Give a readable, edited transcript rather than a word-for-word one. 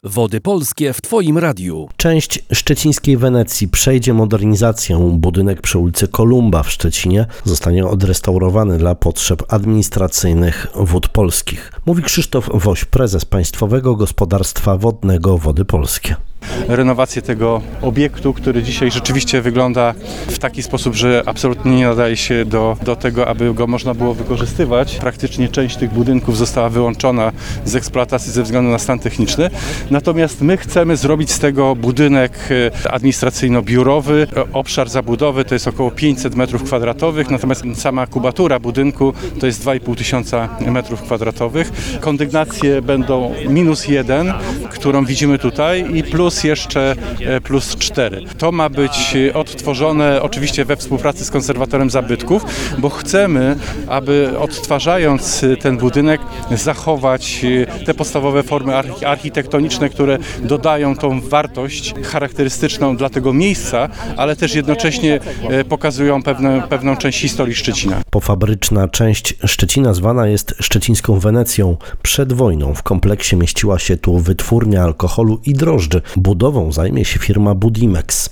Wody Polskie w Twoim radiu. Część szczecińskiej Wenecji przejdzie modernizację. Budynek przy ulicy Kolumba w Szczecinie zostanie odrestaurowany dla potrzeb administracyjnych Wód Polskich. Mówi Krzysztof Woś, prezes Państwowego Gospodarstwa Wodnego Wody Polskie. Renowację tego obiektu, który dzisiaj rzeczywiście wygląda w taki sposób, że absolutnie nie nadaje się do tego, aby go można było wykorzystywać. Praktycznie część tych budynków została wyłączona z eksploatacji ze względu na stan techniczny. Natomiast my chcemy zrobić z tego budynek administracyjno-biurowy. Obszar zabudowy to jest około 500 m2, natomiast sama kubatura budynku to jest 2,5 tysiąca m2. Kondygnacje będą -1, którą widzimy tutaj, i plus jeszcze +4. To ma być odtworzone oczywiście we współpracy z konserwatorem zabytków, bo chcemy, aby odtwarzając ten budynek zachować te podstawowe formy architektoniczne, które dodają tą wartość charakterystyczną dla tego miejsca, ale też jednocześnie pokazują pewną część historii Szczecina. Pofabryczna część Szczecina zwana jest szczecińską Wenecją. Przed wojną w kompleksie mieściła się tu wytwórnia alkoholu i drożdży. Budową zajmie się firma Budimex.